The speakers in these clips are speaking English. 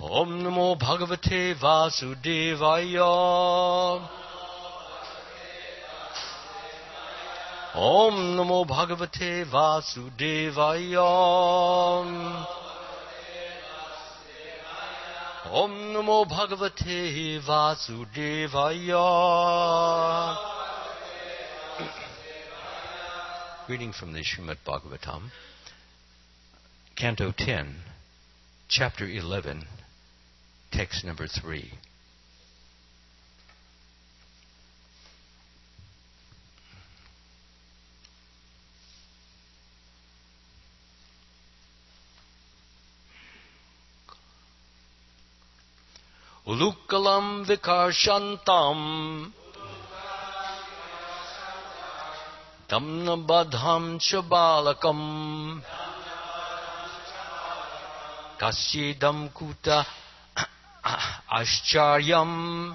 Om Namo Bhagavate Vasudevaya. Om Namo Bhagavate Vasudevaya. Om Namo Bhagavate Vasudevaya. Reading from the Srimad Bhagavatam, Canto 10, Chapter 11, Text number 3. Ulukalam vikarshantam Damnabadham chabalakam Kasyedam kuta ascharyam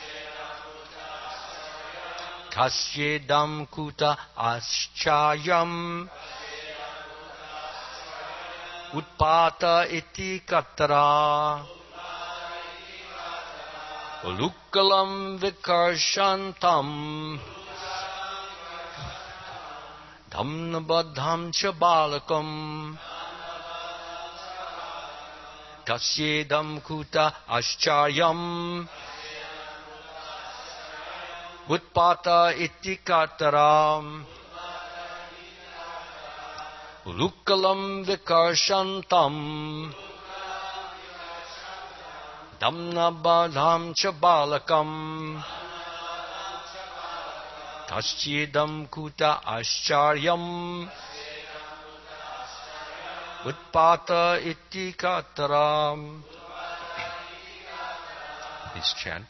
Kasyedam kuta ascharyam Utpata iti katara Ulukalam vikarshantam Dhamnabadham chabalakam Kasyedam kuta ascharyam Utpata iti kataram Ulukalam vikarshantam Damnabadham chabalakam Kasyedam kuta ascharyam Utpata iti kataram. Please chant.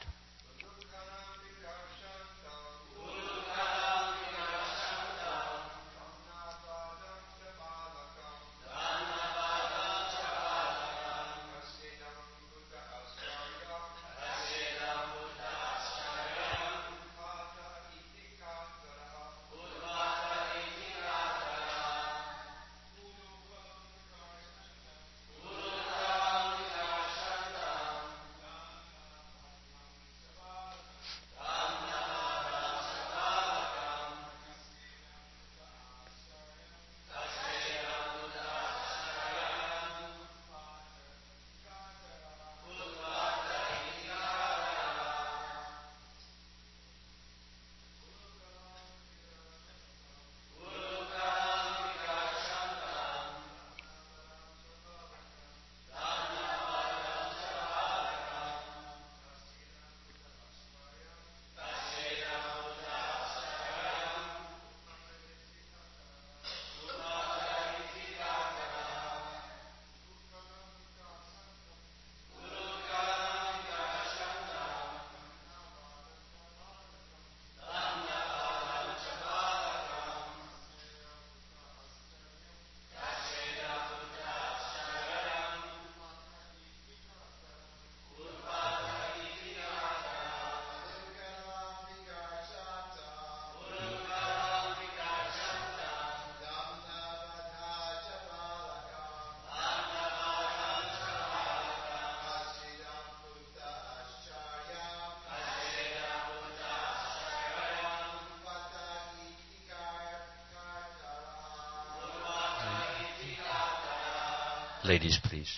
Ladies, please.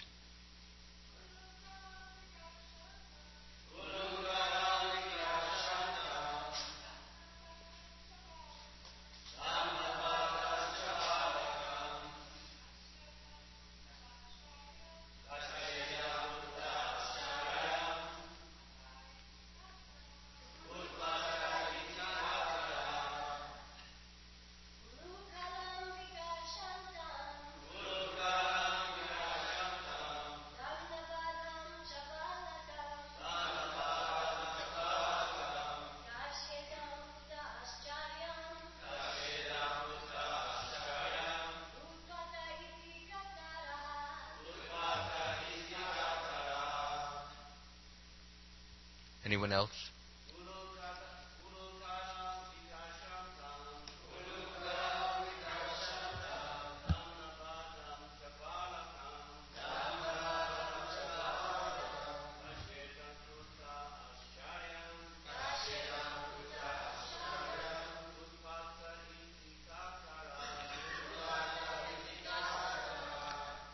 Anyone else?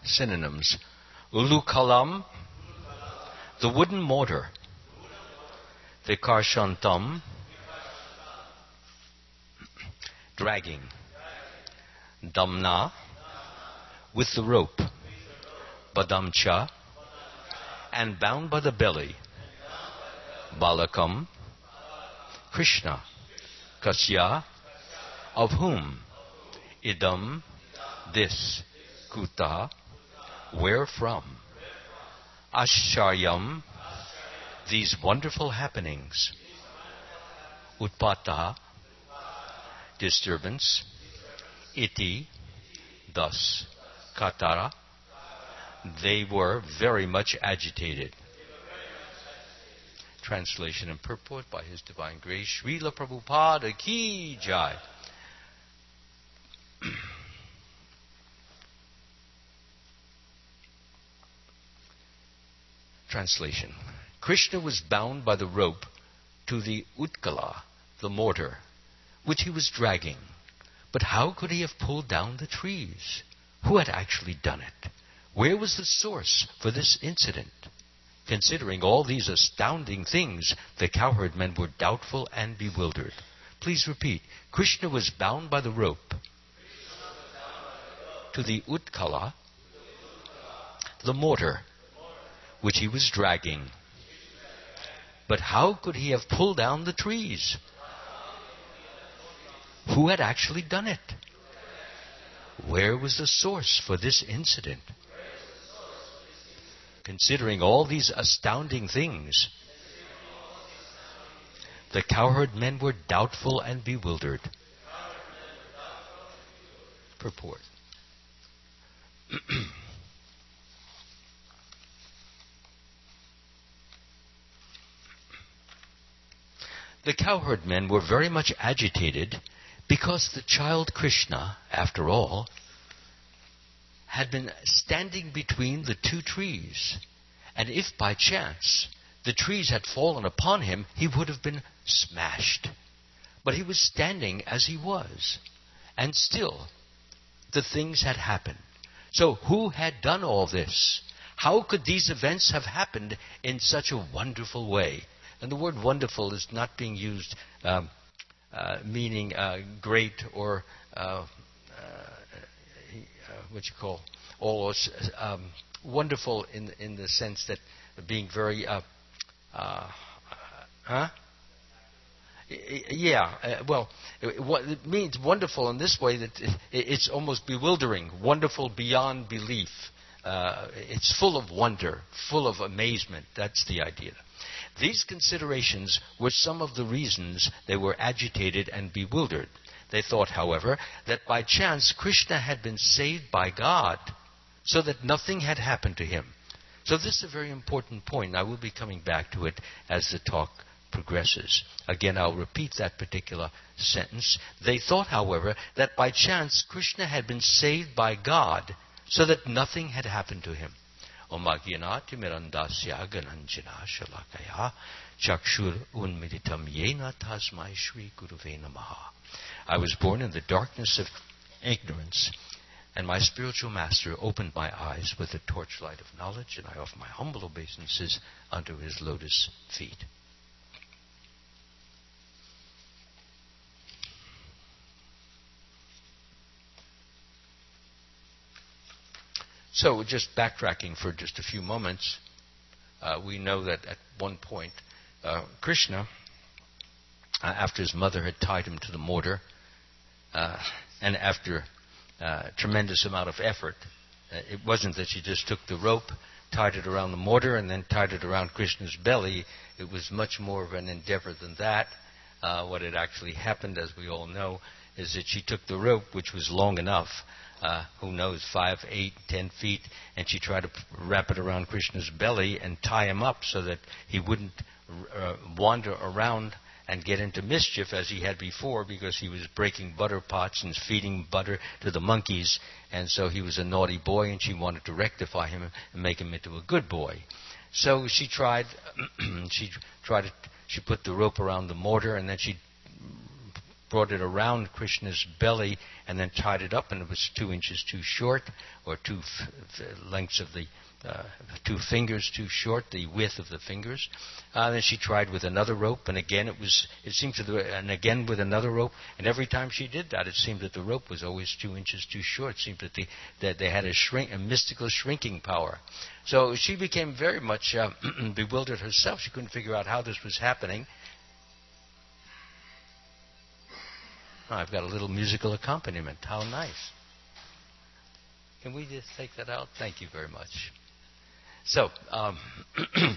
Synonyms. Ulukalam, the wooden mortar. Vikarshantam, dragging. Damna, with the rope. Badamcha, and bound by the belly. Balakam, Krishna. Kasya, of whom? Idam, this. Kuta, where from? Asharyam, these wonderful happenings. Utpata, disturbance. Iti, thus. Katara, they were very much agitated. Translation and purport by His Divine Grace, Srila Prabhupada Ki Jai. Translation. Krishna was bound by the rope to the Utkala, the mortar, which he was dragging. But how could he have pulled down the trees? Who had actually done it? Where was the source for this incident? Considering all these astounding things, the cowherd men were doubtful and bewildered. Please repeat. Krishna was bound by the rope to the Utkala, the mortar, which he was dragging. But how could he have pulled down the trees? Who had actually done it? Where was the source for this incident? Considering all these astounding things, the cowherd men were doubtful and bewildered. Purport. The cowherd men were very much agitated because the child Krishna, after all, had been standing between the two trees. And if by chance the trees had fallen upon him, he would have been smashed. But he was standing as he was. And still, the things had happened. So who had done all this? How could these events have happened in such a wonderful way? And the word wonderful is not being used meaning great or what you call almost wonderful in the sense that being very it means wonderful in this way that it's almost bewildering, wonderful beyond belief. It's full of wonder, full of amazement. That's the idea. These considerations were some of the reasons they were agitated and bewildered. They thought, however, that by chance Krishna had been saved by God so that nothing had happened to him. So this is a very important point. I will be coming back to it as the talk progresses. Again, I'll repeat that particular sentence. They thought, however, that by chance Krishna had been saved by God so that nothing had happened to him. Omagyanati mirandasya gananjana shalakaya chakshur unmiritam yena tasmai shri guruve namaha. I was born in the darkness of ignorance, and my spiritual master opened my eyes with the torchlight of knowledge, and I offer my humble obeisances unto his lotus feet. So, just backtracking for just a few moments, we know that at one point, Krishna, after his mother had tied him to the mortar, and after a tremendous amount of effort, it wasn't that she just took the rope, tied it around the mortar, and then tied it around Krishna's belly. It was much more of an endeavor than that. What had actually happened, as we all know, is that she took the rope, which was long enough, 5, 8, 10 feet, and she tried to wrap it around Krishna's belly and tie him up so that he wouldn't wander around and get into mischief as he had before, because he was breaking butter pots and feeding butter to the monkeys, and so he was a naughty boy, and she wanted to rectify him and make him into a good boy. So she tried. She put the rope around the mortar, and then she brought it around Krishna's belly and then tied it up, and it was 2 inches too short, or two lengths of the 2 fingers too short, the width of the fingers. Then she tried with another rope, and again and again with another rope. And every time she did that, it seemed that the rope was always 2 inches too short. It seemed that they had a mystical shrinking power. So she became very much bewildered herself. She couldn't figure out how this was happening. Oh, I've got a little musical accompaniment. How nice. Can we just take that out? Thank you very much. So, sorry.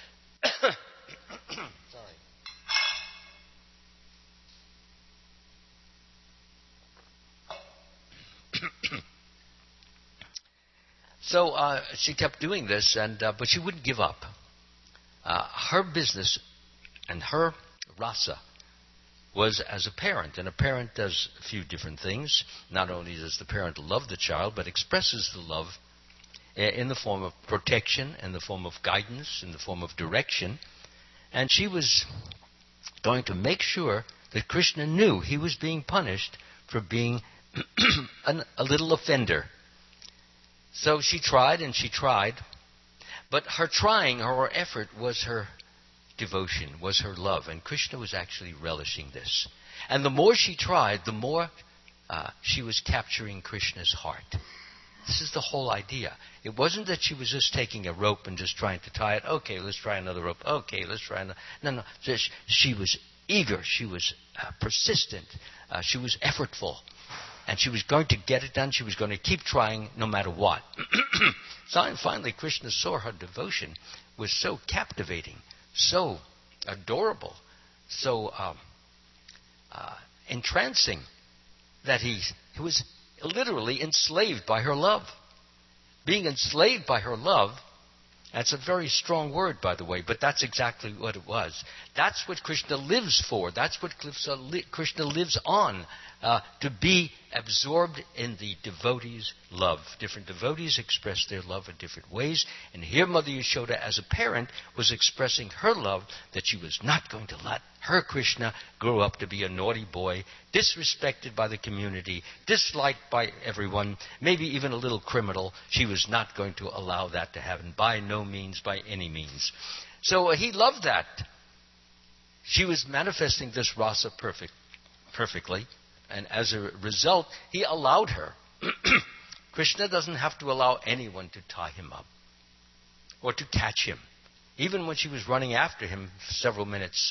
So she kept doing this, but she wouldn't give up. Her business and her rasa was as a parent, and a parent does a few different things. Not only does the parent love the child, but expresses the love in the form of protection, in the form of guidance, in the form of direction. And she was going to make sure that Krishna knew he was being punished for being a little offender. So she tried and she tried, but her trying, her effort was her devotion, was her love, and Krishna was actually relishing this. And the more she tried, the more she was capturing Krishna's heart. This is the whole idea. It wasn't that she was just taking a rope and just trying to tie it. Okay, let's try another rope. Okay, let's try another. No. She was eager. She was persistent. She was effortful. And she was going to get it done. She was going to keep trying no matter what. So finally, Krishna saw her devotion was so captivating, so adorable, so entrancing, that he was literally enslaved by her love. Being enslaved by her love, that's a very strong word, by the way, but that's exactly what it was. That's what Krishna lives for. That's what Krishna lives on, to be absorbed in the devotee's love. Different devotees express their love in different ways, and here Mother Yashoda, as a parent, was expressing her love that she was not going to let her Krishna grow up to be a naughty boy, disrespected by the community, disliked by everyone, maybe even a little criminal. She was not going to allow that to happen, by no means, by any means. So he loved that. She was manifesting this rasa perfectly, and as a result, he allowed her. Krishna doesn't have to allow anyone to tie him up or to catch him. Even when she was running after him several minutes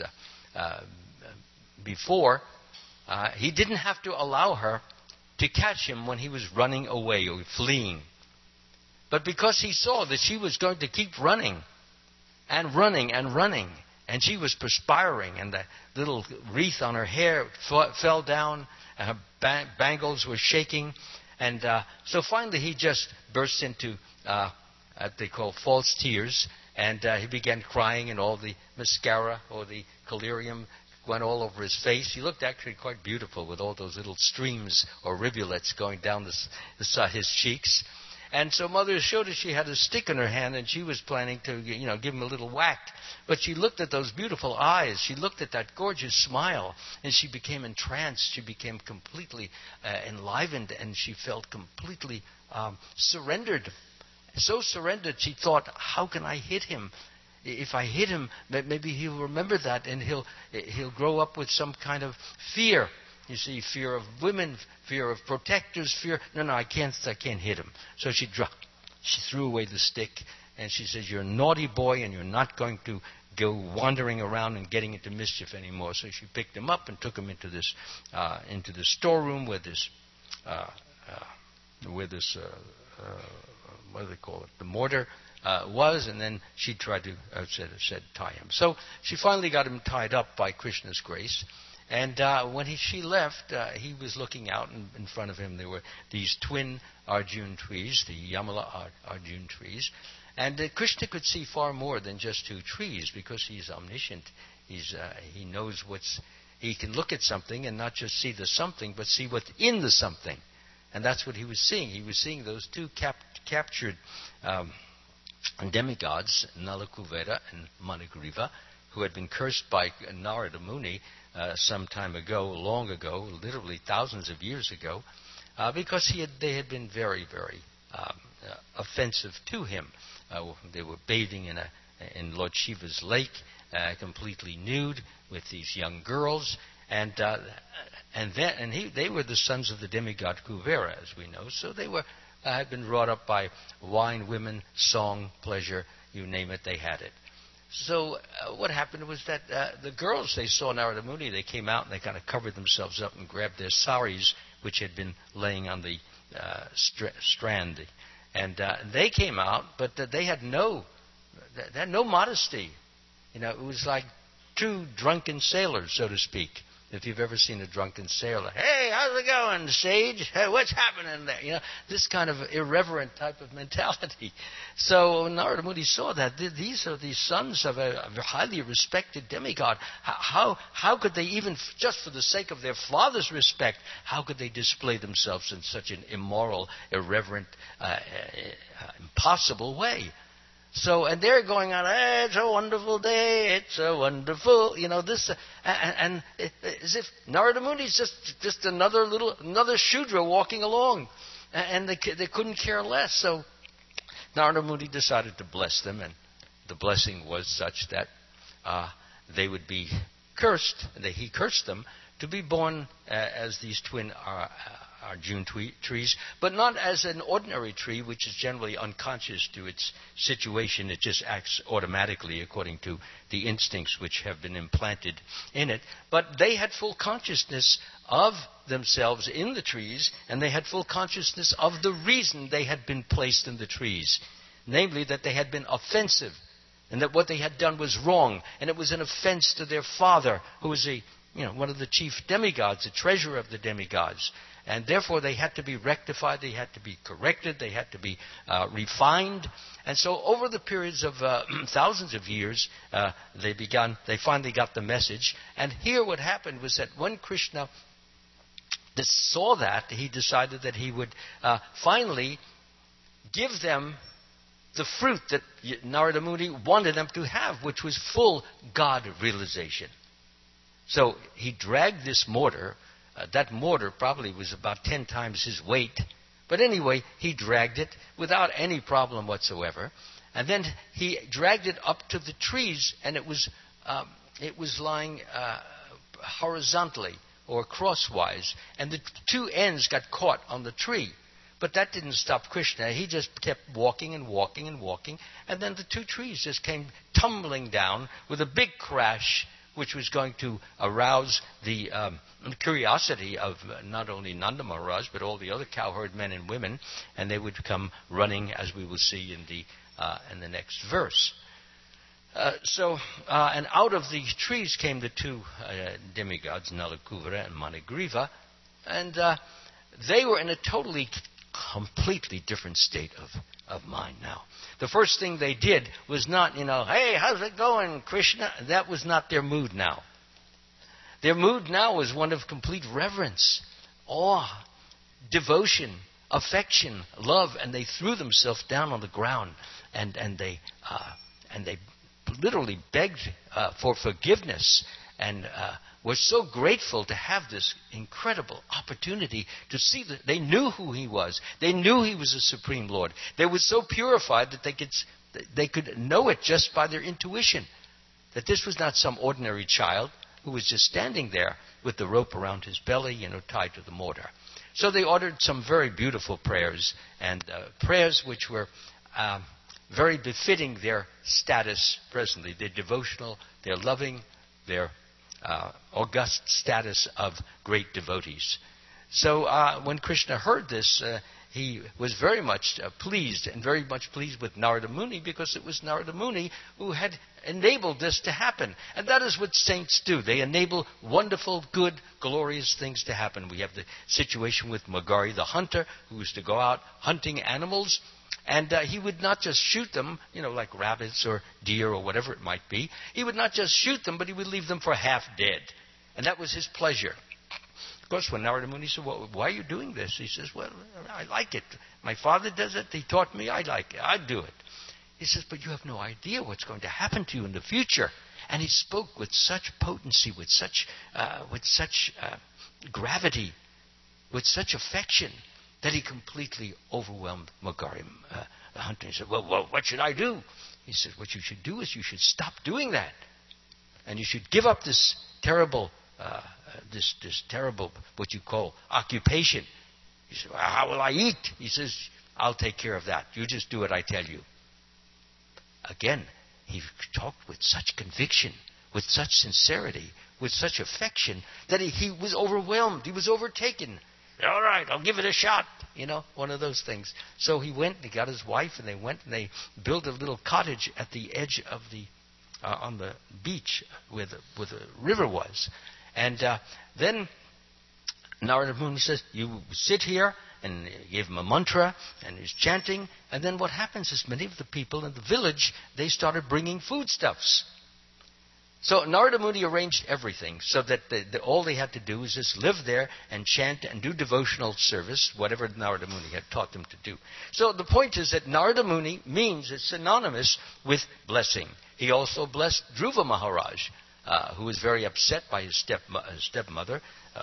before, he didn't have to allow her to catch him when he was running away or fleeing. But because he saw that she was going to keep running and running and running, and she was perspiring, and the little wreath on her hair fell down, and her bangles were shaking, and so finally he just burst into what they call false tears, and he began crying, and all the mascara or the collyrium went all over his face. He looked actually quite beautiful with all those little streams or rivulets going down his cheeks. And so Mother Yashoda, she had a stick in her hand, and she was planning to, give him a little whack. But she looked at those beautiful eyes. She looked at that gorgeous smile, and she became entranced. She became completely enlivened, and she felt completely surrendered. So surrendered, she thought, how can I hit him? If I hit him, maybe he'll remember that, and he'll grow up with some kind of fear. You see, fear of women, fear of protectors, fear. No, I can't hit him. So she threw away the stick, and she says, "You're a naughty boy, and you're not going to go wandering around and getting into mischief anymore." So she picked him up and took him into the storeroom where this what do they call it? The mortar was, and then she tried to said tie him. So she finally got him tied up by Krishna's grace. And when she left, he was looking out, and in front of him there were these twin Arjun trees, the Yamala Arjun trees. And Krishna could see far more than just 2 trees, because he's omniscient. He knows he can look at something and not just see the something, but see what's in the something. And that's what he was seeing. He was seeing those 2 captured demigods, Nala Kuvera and Manigriva, who had been cursed by Narada Muni some time ago, long ago, literally thousands of years ago, because they had been very, very offensive to him. They were bathing in Lord Shiva's lake, completely nude, with these young girls, and they were the sons of the demigod Kuvera, as we know. So they had been brought up by wine, women, song, pleasure, you name it, they had it. So what happened was that the girls, they saw Narada Muni, they came out and they kind of covered themselves up and grabbed their saris, which had been laying on the strand. And they came out, but they had no modesty. You know, it was like two drunken sailors, so to speak. If you've ever seen a drunken sailor, hey, how's it going, sage? Hey, what's happening there? You know, this kind of irreverent type of mentality. So Narada Muni saw that these are the sons of a highly respected demigod. How could they, even just for the sake of their father's respect, how could they display themselves in such an immoral, irreverent, impossible way? So, and they're going on, hey, it's a wonderful day, it's a wonderful, this, and as if Narada Muni is just another Shudra walking along, and they couldn't care less. So Narada Muni decided to bless them, and the blessing was such that they would be cursed. He cursed them to be born as these twin Arjun trees, but not as an ordinary tree, which is generally unconscious to its situation. It just acts automatically according to the instincts which have been implanted in it. But they had full consciousness of themselves in the trees, and they had full consciousness of the reason they had been placed in the trees, namely that they had been offensive, and that what they had done was wrong, and it was an offense to their father, who was one of the chief demigods, the treasurer of the demigods. And therefore they had to be rectified, they had to be corrected, they had to be refined. And so over the periods of thousands of years, they finally got the message. And here what happened was that when Krishna saw that, he decided that he would finally give them the fruit that Narada Muni wanted them to have, which was full God realization. So he dragged this mortar. That mortar probably was about 10 times his weight. But anyway, he dragged it without any problem whatsoever. And then he dragged it up to the trees, and it was lying horizontally or crosswise. And the two ends got caught on the tree. But that didn't stop Krishna. He just kept walking and walking and walking. And then the two trees just came tumbling down with a big crash, which was going to arouse the curiosity of not only Nanda Maharaj, but all the other cowherd men and women, and they would come running, as we will see in the next verse. And out of the trees came the two demigods, Nala Kuvera and Manigriva, and they were in a completely different state of mind now. The first thing they did was not, hey, how's it going, Krishna? That was not their mood now. Their mood now was one of complete reverence, awe, devotion, affection, love, and they threw themselves down on the ground and they literally begged for forgiveness and were so grateful to have this incredible opportunity to see that they knew who he was. They knew he was the Supreme Lord. They were so purified that they could know it just by their intuition, that this was not some ordinary child who was just standing there with the rope around his belly, tied to the mortar. So they ordered some very beautiful prayers, and prayers which were very befitting their status presently, their devotional, their loving, their august status of great devotees. So when Krishna heard this, he was very much pleased, and very much pleased with Narada Muni, because it was Narada Muni who had enabled this to happen. And that is what saints do. They enable wonderful, good, glorious things to happen. We have the situation with Magari the hunter, who was to go out hunting animals. And he would not just shoot them, like rabbits or deer or whatever it might be. He would not just shoot them, but he would leave them for half dead. And that was his pleasure. Of course, when Narada Muni said, well, why are you doing this? He says, well, I like it. My father does it. He taught me. I like it. I do it. He says, but you have no idea what's going to happen to you in the future. And he spoke with such potency, with such gravity, with such affection, that he completely overwhelmed Magari the hunter. He said, well, what should I do? He said, what you should do is you should stop doing that. And you should give up this terrible, what you call, occupation. He said, well, how will I eat? He says, I'll take care of that. You just do what I tell you. Again, he talked with such conviction, with such sincerity, with such affection, that he was overwhelmed. He was overtaken. All right, I'll give it a shot. One of those things. So he went, he got his wife, and they went and they built a little cottage at the edge of on the beach where the river was. And then Narada Muni says, you sit here, and he gave him a mantra, and he's chanting. And then what happens is many of the people in the village, they started bringing foodstuffs. So Narada Muni arranged everything so that all they had to do was just live there and chant and do devotional service, whatever Narada Muni had taught them to do. So the point is that Narada Muni means it's synonymous with blessing. He also blessed Dhruva Maharaj, who was very upset by his stepmother,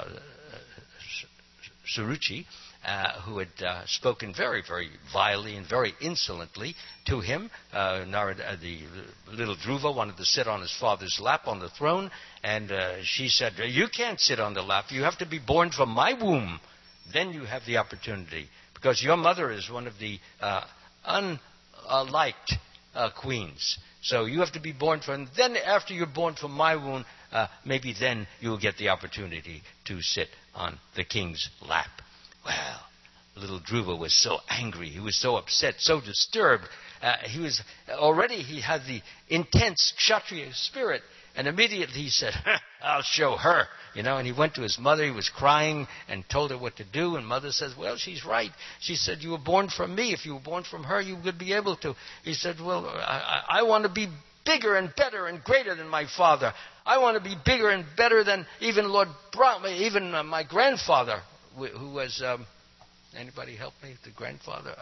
Suruchi, who had spoken very, very vilely and very insolently to him. Narada, the little Dhruva wanted to sit on his father's lap on the throne, and she said, you can't sit on the lap. You have to be born from my womb. Then you have the opportunity, because your mother is one of the unliked queens. So you have to be born from, then after you're born from my womb, maybe then you'll get the opportunity to sit on the king's lap. Well, little Dhruva was so angry. He was so upset, so disturbed. He had the intense Kshatriya spirit. And immediately he said, I'll show her. And he went to his mother. He was crying and told her what to do. And mother says, well, she's right. She said, you were born from me. If you were born from her, you would be able to. He said, well, I want to be bigger and better and greater than my father. I want to be bigger and better than even Lord Brahma, even my grandfather, who was, anybody help me? The grandfather?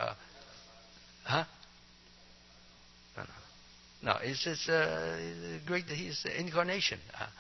No, it's just great that he's the incarnation.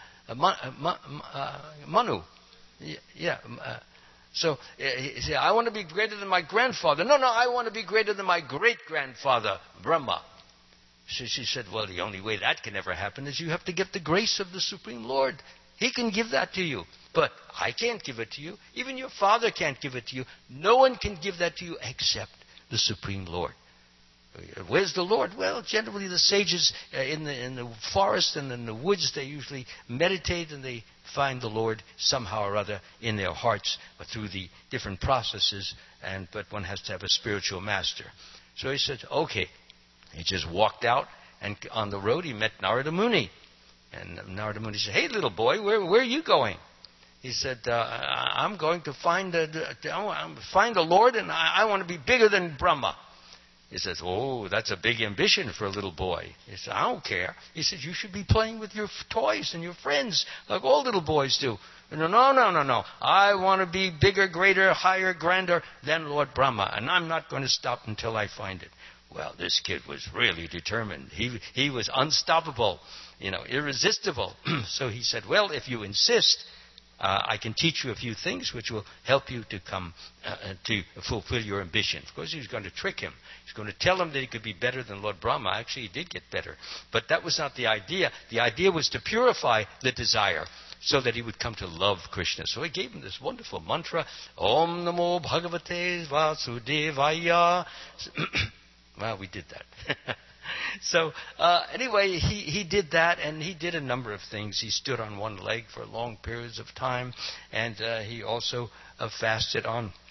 Manu. Yeah. So he said, I want to be greater than my grandfather. No, I want to be greater than my great-grandfather, Brahma. So she said, well, the only way that can ever happen is you have to get the grace of the Supreme Lord. He can give that to you. But I can't give it to you. Even your father can't give it to you. No one can give that to you except the Supreme Lord. Where's the Lord? Well, generally the sages in the forest and in the woods, they usually meditate and they find the Lord somehow or other in their hearts through the different processes. But one has to have a spiritual master. So he said, okay. He just walked out, and on the road he met Narada Muni. And Narada Muni said, hey, little boy, where are you going? He said, I'm going to find the Lord, and I want to be bigger than Brahma. He says, oh, that's a big ambition for a little boy. He said, I don't care. He said, you should be playing with your toys and your friends like all little boys do. No. I want to be bigger, greater, higher, grander than Lord Brahma, and I'm not going to stop until I find it. Well, this kid was really determined. He was unstoppable, irresistible. So he said, well, if you insist, I can teach you a few things which will help you to come to fulfill your ambition. Of course, he was going to trick him. He was going to tell him that he could be better than Lord Brahma. Actually, he did get better. But that was not the idea. The idea was to purify the desire so that he would come to love Krishna. So he gave him this wonderful mantra, Om Namo Bhagavate Vasudevaya. Well, we did that. So anyway, he did that, and he did a number of things. He stood on one leg for long periods of time, and he also fasted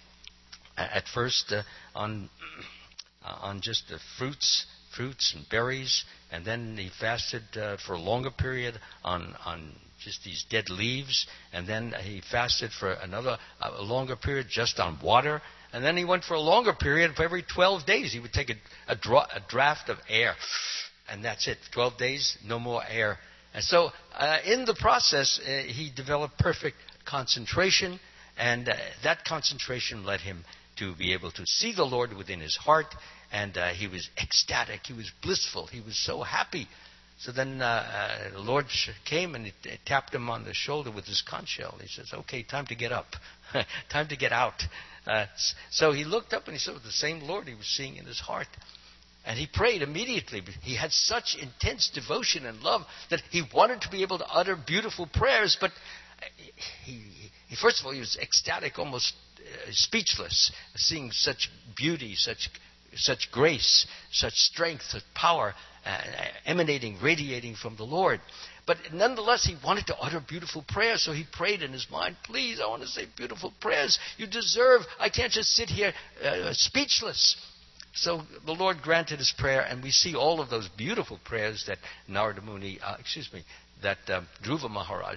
at first on just the fruits and berries, and then he fasted for a longer period on just these dead leaves, and then he fasted for a longer period just on water. And then he went for a longer period. For every 12 days, he would take a draft of air. And that's it. 12 days, no more air. And so in the process, he developed perfect concentration. And that concentration led him to be able to see the Lord within his heart And he was ecstatic. He was blissful. He was so happy. So then the Lord came and he tapped him on the shoulder with his conch shell. He says, okay, time to get up. Time to get out. So he looked up and he saw the same Lord he was seeing in his heart. And he prayed immediately. He had such intense devotion and love that he wanted to be able to utter beautiful prayers, but he first of all, he was ecstatic, almost speechless, seeing such beauty, such grace, such strength, such power emanating, radiating from the Lord. But nonetheless, he wanted to utter beautiful prayers, so he prayed in his mind, please, I want to say beautiful prayers. You deserve, I can't just sit here speechless. So the Lord granted his prayer, and we see all of those beautiful prayers that Narada Muni, that Dhruva Maharaj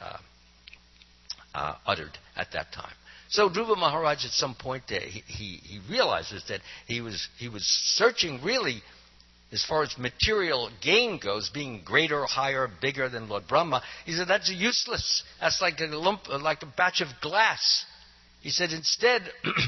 uttered at that time. So Dhruva Maharaj, at some point, he realizes that he was searching really, as far as material gain goes, being greater, higher, bigger than Lord Brahma. He said that's useless. That's like a batch of glass. He said instead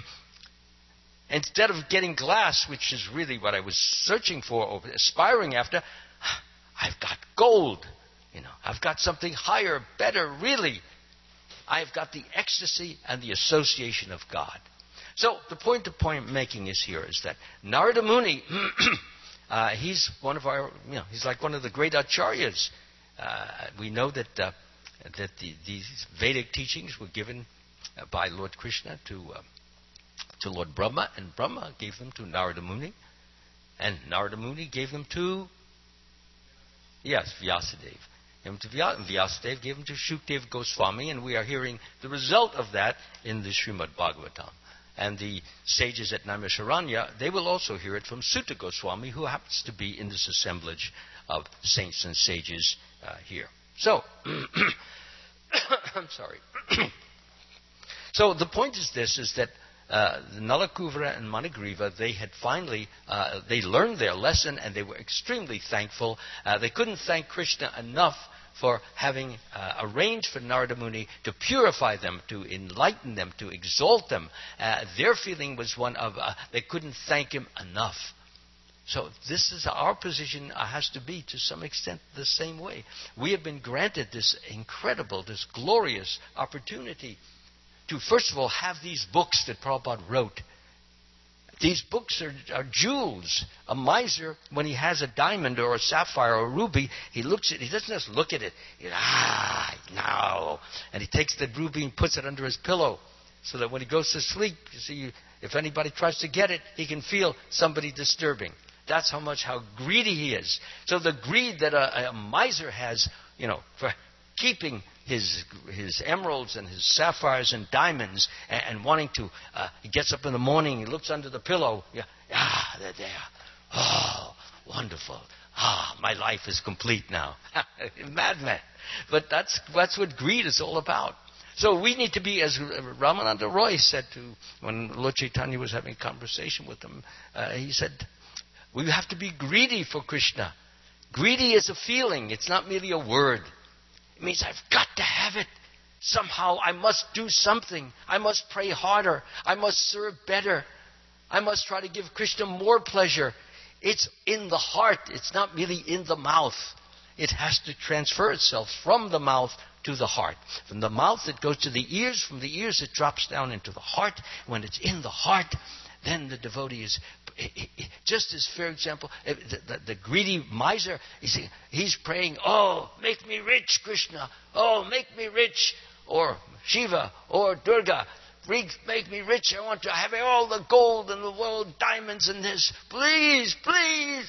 of getting glass, which is really what I was searching for or aspiring after, I've got gold. I've got something higher, better, really. I've got the ecstasy and the association of God. So the point making is that Narada Muni, he's one of our, he's like one of the great acharyas. We know that these Vedic teachings were given by Lord Krishna to Lord Brahma, and Brahma gave them to Narada Muni, and Narada Muni gave them to, Vyasadeva. And Vyasadeva gave them to Shukdev Goswami, and we are hearing the result of that in the Srimad Bhagavatam. And the sages at Naimisharanya, they will also hear it from Sutta Goswami, who happens to be in this assemblage of saints and sages here. So, I'm sorry. So the point is that Nalakuvara and Manigriva, they had finally, they learned their lesson, and they were extremely thankful. They couldn't thank Krishna enough for having arranged for Narada Muni to purify them, to enlighten them, to exalt them. Their feeling was one of, they couldn't thank him enough. So this is our position, has to be to some extent the same way. We have been granted this incredible, this glorious opportunity to, first of all, have these books that Prabhupada wrote. These books are jewels. A miser, when he has a diamond or a sapphire or a ruby, he looks at it. He doesn't just look at it. No. And he takes the ruby and puts it under his pillow, so that when he goes to sleep, you see, if anybody tries to get it, he can feel somebody disturbing. That's how greedy he is. So the greed that a miser has, for keeping his emeralds and his sapphires and diamonds, and wanting to, he gets up in the morning, he looks under the pillow, they're there. Oh, wonderful. My life is complete now. Madman. But that's what greed is all about. So we need to be, as Ramananda Roy said when Lord Chaitanya was having a conversation with him, he said, we have to be greedy for Krishna. Greedy is a feeling. It's not merely a word. It means I've got to have it. Somehow I must do something. I must pray harder. I must serve better. I must try to give Krishna more pleasure. It's in the heart. It's not merely in the mouth. It has to transfer itself from the mouth to the heart. From the mouth it goes to the ears. From the ears it drops down into the heart. When it's in the heart, then the devotee is, just as, for example, the greedy miser, he's praying, oh, make me rich, Krishna. Oh, make me rich. Or Shiva, or Durga, make me rich. I want to have all the gold in the world, diamonds and this. Please, please.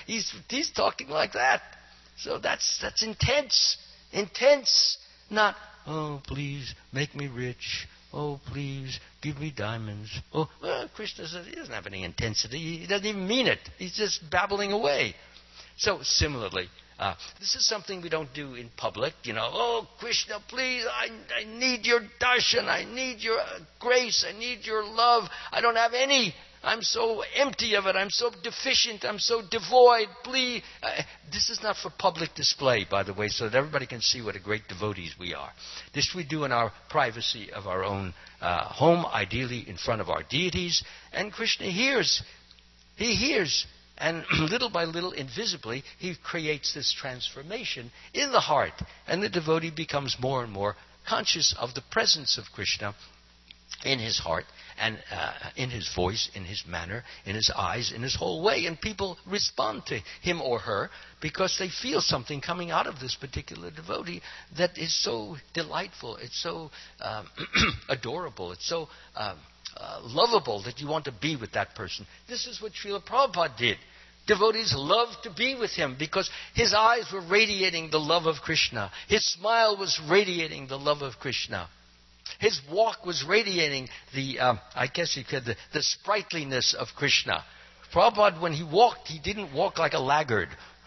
He's talking like that. So that's intense. Intense. Not, oh, please, make me rich. Oh, please, give me diamonds. Oh, well, Krishna says he doesn't have any intensity. He doesn't even mean it. He's just babbling away. So, similarly, this is something we don't do in public. Oh, Krishna, please, I need your darshan. I need your grace. I need your love. I don't have any. I'm so empty of it. I'm so deficient. I'm so devoid. Please. This is not for public display, by the way, so that everybody can see what a great devotees we are. This we do in our privacy of our own home, ideally in front of our deities. And Krishna hears he hears, and little by little, invisibly, he creates this transformation in the heart. And the devotee becomes more and more conscious of the presence of Krishna in his heart, and in his voice, in his manner, in his eyes, in his whole way. And people respond to him or her because they feel something coming out of this particular devotee that is so delightful. It's so adorable. It's so lovable that you want to be with that person. This is what Srila Prabhupada did. Devotees loved to be with him because his eyes were radiating the love of Krishna. His smile was radiating the love of Krishna. His walk was radiating the sprightliness of Krishna. Prabhupada, when he walked, he didn't walk like a laggard.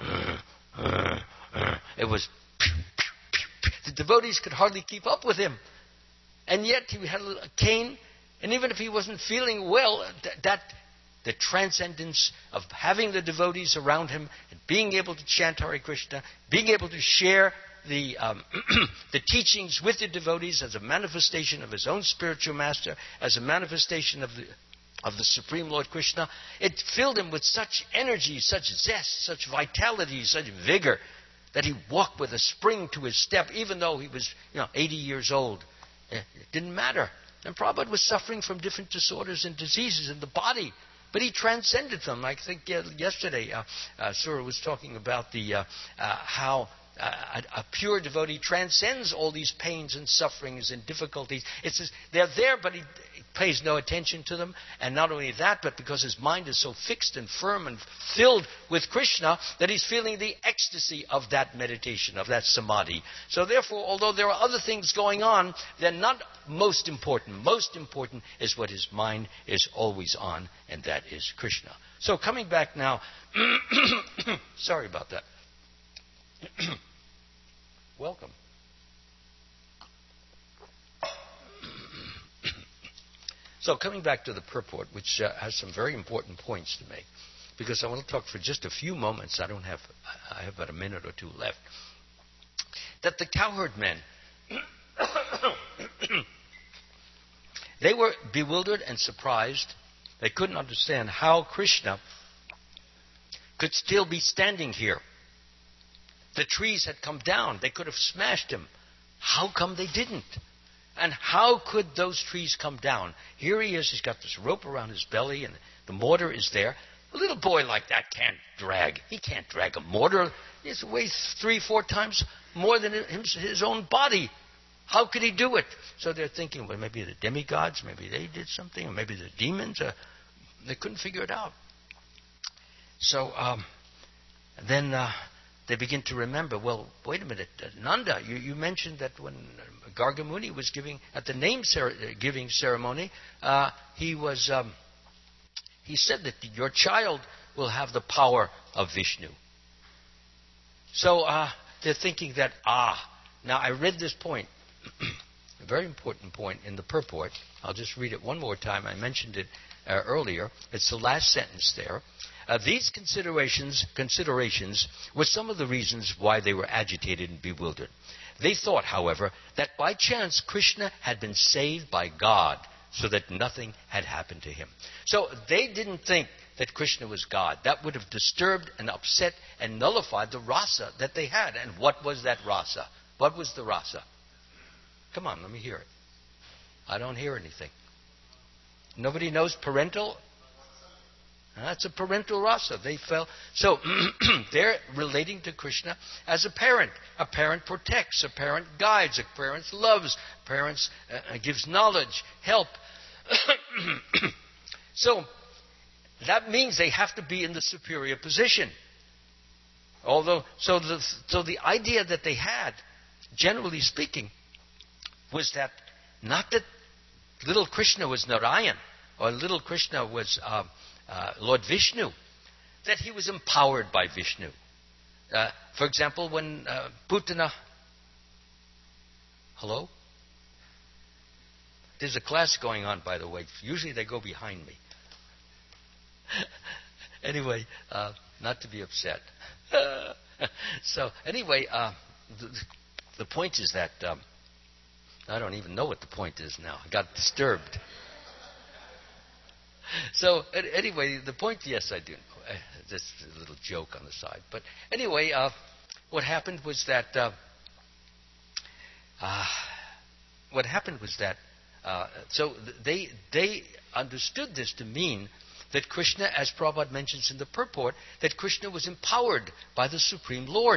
It was... The devotees could hardly keep up with him. And yet he had a cane, and even if he wasn't feeling well, the transcendence of having the devotees around him and being able to chant Hare Krishna, being able to share the teachings with the devotees as a manifestation of his own spiritual master, as a manifestation of the Supreme Lord Krishna, it filled him with such energy, such zest, such vitality, such vigor, that he walked with a spring to his step, even though he was 80 years old. It didn't matter. And Prabhupada was suffering from different disorders and diseases in the body, but he transcended them. I think yesterday Sura was talking about how a pure devotee transcends all these pains and sufferings and difficulties. It says they're there, but he pays no attention to them. And not only that, but because his mind is so fixed and firm and filled with Krishna, that he's feeling the ecstasy of that meditation, of that samadhi. So therefore, although there are other things going on, they're not most important. Most important is what his mind is always on, and that is Krishna. So coming back now, sorry about that. Welcome. So coming back to the purport, which has some very important points to make, because I want to talk for just a few moments. I have about a minute or two left. That the cowherd men, they were bewildered and surprised. They couldn't understand how Krishna could still be standing here. The trees had come down. They could have smashed him. How come they didn't? And how could those trees come down? Here he is. He's got this rope around his belly, and the mortar is there. A little boy like that can't drag. He can't drag a mortar. It weighs 3-4 times more than his own body. How could he do it? So they're thinking, well, maybe the demigods, maybe they did something, or maybe the demons. They couldn't figure it out. So then they begin to remember, well, wait a minute, Nanda, you mentioned that when Garga Muni was giving, at the name-giving ceremony, he said that your child will have the power of Vishnu. So they're thinking that, now I read this point, a very important point in the purport. I'll just read it one more time. I mentioned it earlier. It's the last sentence there. These considerations were some of the reasons why they were agitated and bewildered. They thought, however, that by chance Krishna had been saved by God so that nothing had happened to him. So they didn't think that Krishna was God. That would have disturbed and upset and nullified the rasa that they had. And what was that rasa? What was the rasa? Come on, let me hear it. I don't hear anything. Nobody knows parental? That's a parental rasa. They fell. So they're relating to Krishna as a parent. A parent protects. A parent guides. A parent loves. A parent gives knowledge, help. So that means they have to be in the superior position. So the idea that they had, generally speaking, was that not that little Krishna was Narayan or little Krishna was Lord Vishnu, that he was empowered by Vishnu. For example, when Putana... Hello? There's a class going on, by the way. Usually they go behind me. Anyway, not to be upset. So, anyway, the point is that... I don't even know what the point is now. I got disturbed. So anyway, the point, yes, I do know. Just a little joke on the side. But anyway, what happened was that so they understood this to mean that Krishna, as Prabhupada mentions in the purport, that Krishna was empowered by the Supreme Lord.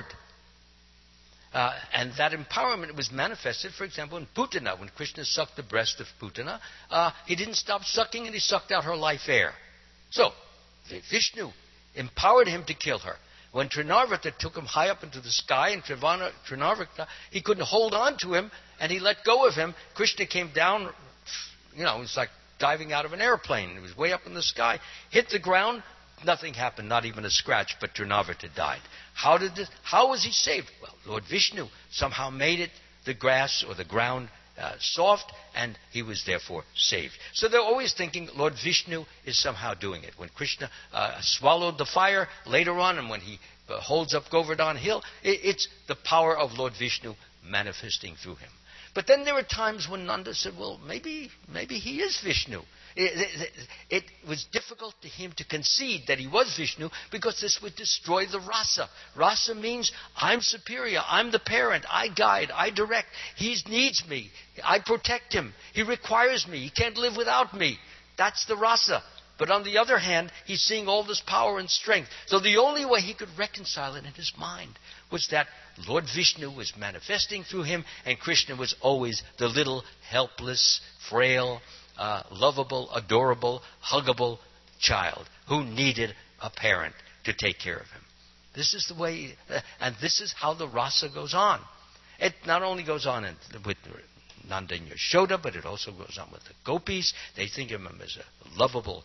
And that empowerment was manifested, for example, in Putana. When Krishna sucked the breast of Putana, he didn't stop sucking and he sucked out her life air. So, Vishnu empowered him to kill her. When Trinarvata took him high up into the sky, and Trinarvata, he couldn't hold on to him, and he let go of him, Krishna came down, it was like diving out of an airplane. It was way up in the sky, hit the ground, nothing happened, not even a scratch, but Trinarvata died. How was he saved? Well, Lord Vishnu somehow made it, the grass or the ground, soft, and he was therefore saved. So they're always thinking Lord Vishnu is somehow doing it. When Krishna swallowed the fire later on, and when he holds up Govardhan Hill, it's the power of Lord Vishnu manifesting through him. But then there were times when Nanda said, well, maybe he is Vishnu. It was difficult to him to concede that he was Vishnu because this would destroy the rasa. Rasa means I'm superior, I'm the parent, I guide, I direct. He needs me, I protect him, he requires me, he can't live without me. That's the rasa. But on the other hand, he's seeing all this power and strength. So the only way he could reconcile it in his mind was that Lord Vishnu was manifesting through him, and Krishna was always the little, helpless, frail, lovable, adorable, huggable child who needed a parent to take care of him. This is the way, and this is how the rasa goes on. It not only goes on with Nanda and Yashoda, but it also goes on with the gopis. They think of him as a lovable,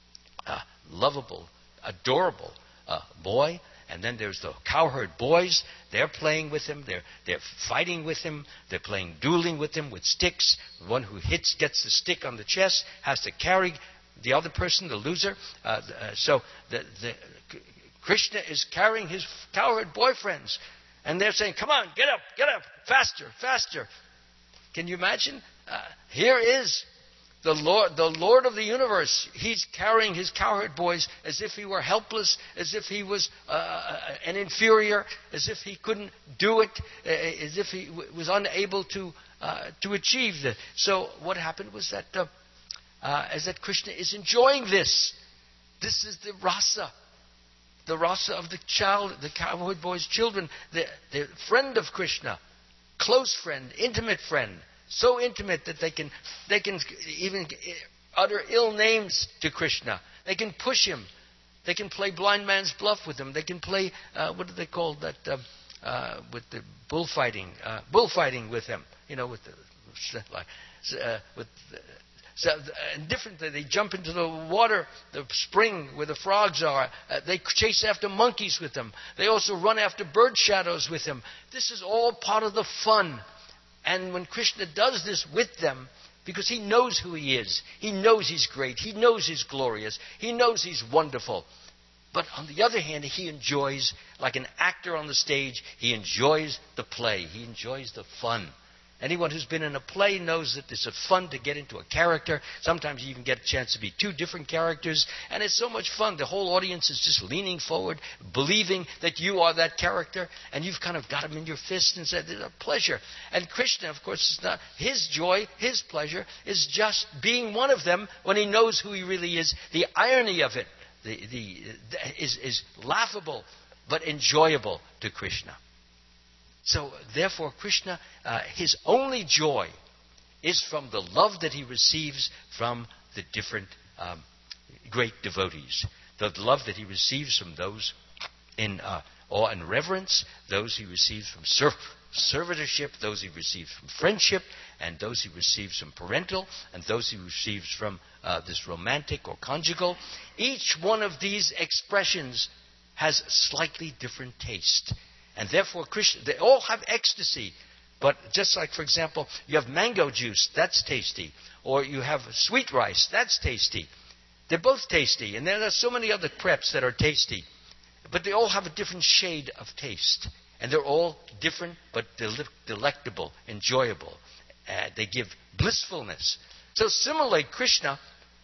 adorable boy. And then there's the cowherd boys. They're playing with him. They're fighting with him. They're playing dueling with him with sticks. The one who gets the stick on the chest has to carry the other person, the loser. So Krishna is carrying his cowherd boyfriends. And they're saying, come on, get up, faster, faster. Can you imagine? Here is the Lord of the universe. He's carrying his cowherd boys as if he were helpless, as if he was an inferior, as if he couldn't do it, as if he was unable to achieve that. So what happened was that Krishna is enjoying this. This is the rasa of the child, the cowherd boy's children, the friend of Krishna, close friend, intimate friend. So intimate that they can even utter ill names to Krishna. They can push him. They can play blind man's bluff with him. They can play, what do they call that, with the bullfighting with him. They jump into the water, the spring where the frogs are. They chase after monkeys with him. They also run after bird shadows with him. This is all part of the fun. And when Krishna does this with them, because he knows who he is, he knows he's great, he knows he's glorious, he knows he's wonderful. But on the other hand, he enjoys, like an actor on the stage, he enjoys the play, he enjoys the fun. Anyone who's been in a play knows that it's fun to get into a character. Sometimes you even get a chance to be two different characters. And it's so much fun. The whole audience is just leaning forward, believing that you are that character. And you've kind of got them in your fist and said, it's a pleasure. And Krishna, of course, is not his joy, his pleasure is just being one of them when he knows who he really is. The irony of it is laughable but enjoyable to Krishna. So, therefore, Krishna, his only joy is from the love that he receives from the different great devotees. The love that he receives from those in awe and reverence, those he receives from servitorship, those he receives from friendship, and those he receives from parental, and those he receives from this romantic or conjugal. Each one of these expressions has slightly different taste. And therefore, Krishna, they all have ecstasy. But just like, for example, you have mango juice, that's tasty. Or you have sweet rice, that's tasty. They're both tasty. And there are so many other crepes that are tasty. But they all have a different shade of taste. And they're all different but delectable, enjoyable. They give blissfulness. So similarly, Krishna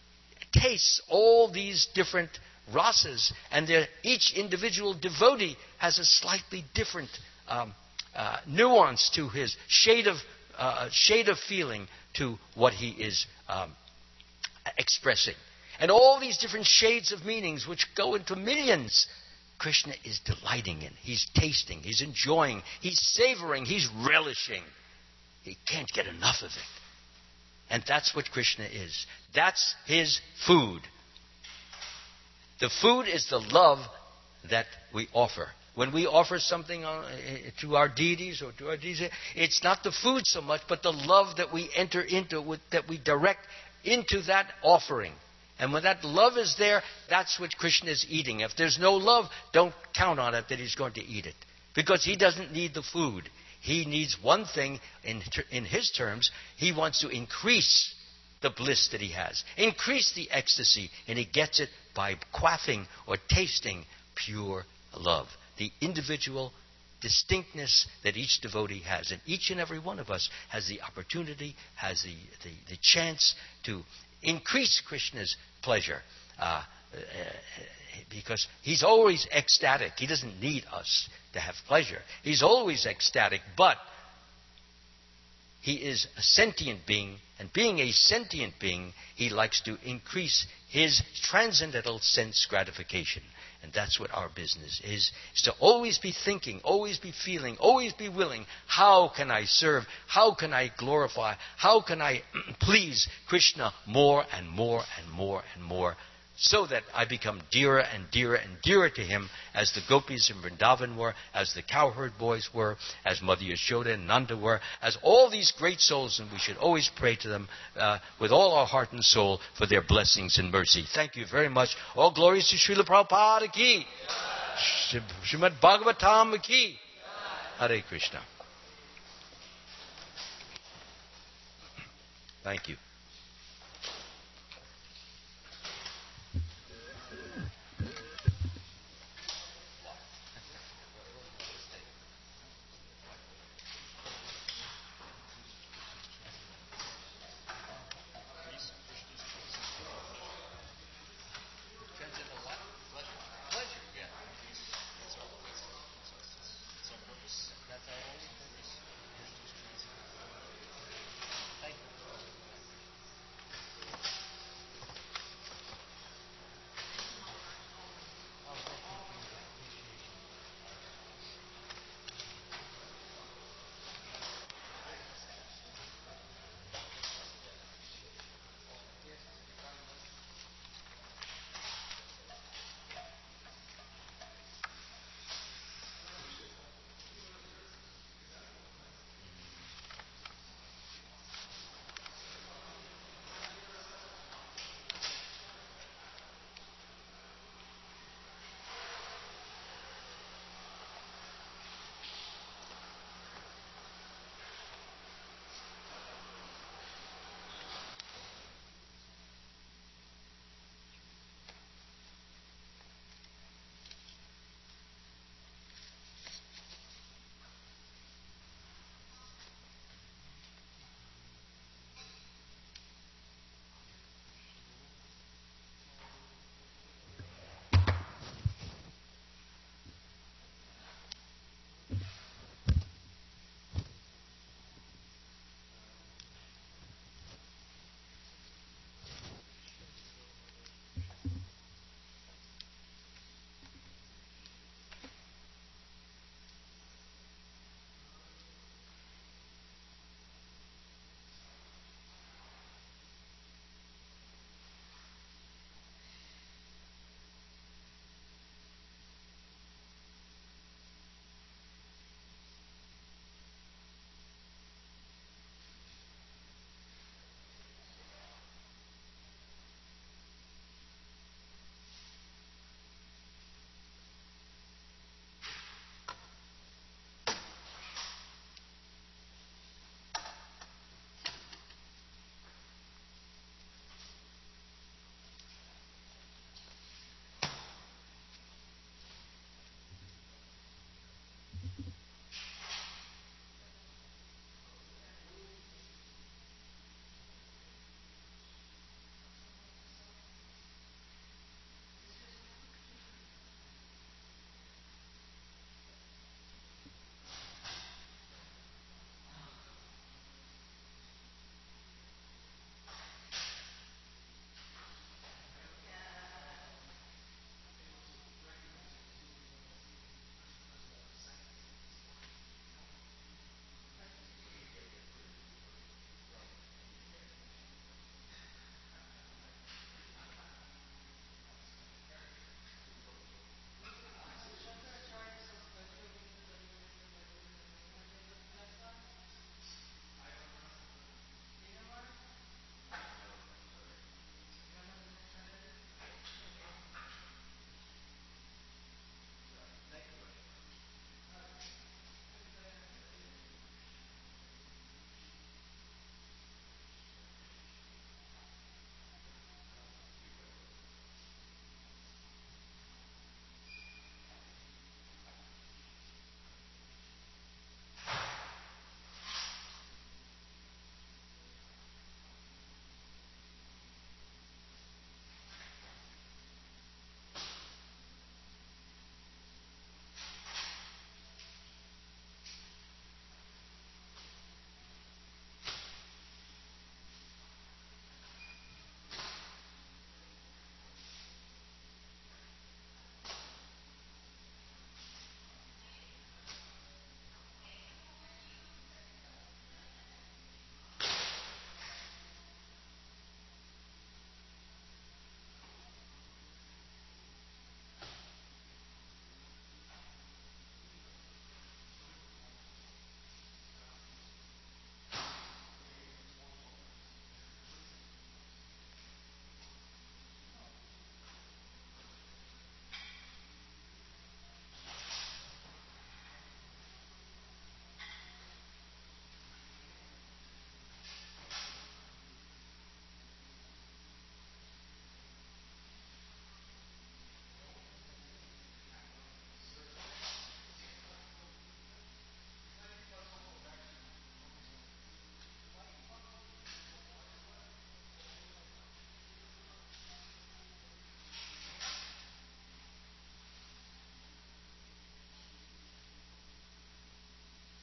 tastes all these different rasas, and each individual devotee has a slightly different nuance to his shade of feeling to what he is expressing. And all these different shades of meanings, which go into millions, Krishna is delighting in. He's tasting, he's enjoying, he's savoring, he's relishing. He can't get enough of it. And that's what Krishna is. That's his food. The food is the love that we offer. When we offer something to our deities or to our deities, it's not the food so much, but the love that we enter into, that we direct into that offering. And when that love is there, that's what Krishna is eating. If there's no love, don't count on it that he's going to eat it. Because he doesn't need the food. He needs one thing in his terms. He wants to increase the bliss that he has. Increase the ecstasy. And he gets it by quaffing or tasting pure love. The individual distinctness that each devotee has. And each and every one of us has the opportunity, has the chance to increase Krishna's pleasure. Because he's always ecstatic. He doesn't need us to have pleasure. He's always ecstatic, but he is a sentient being, and being a sentient being, he likes to increase his transcendental sense gratification. And that's what our business is to always be thinking, always be feeling, always be willing. How can I serve? How can I glorify? How can I please Krishna more and more and more and more, so that I become dearer and dearer and dearer to him, as the gopis in Vrindavan were, as the cowherd boys were, as Mother Yashoda and Nanda were, as all these great souls, and we should always pray to them with all our heart and soul for their blessings and mercy. Thank you very much. All glories to Srila Prabhupada ki, Srimad Bhagavatam ki. Hare Krishna. Thank you.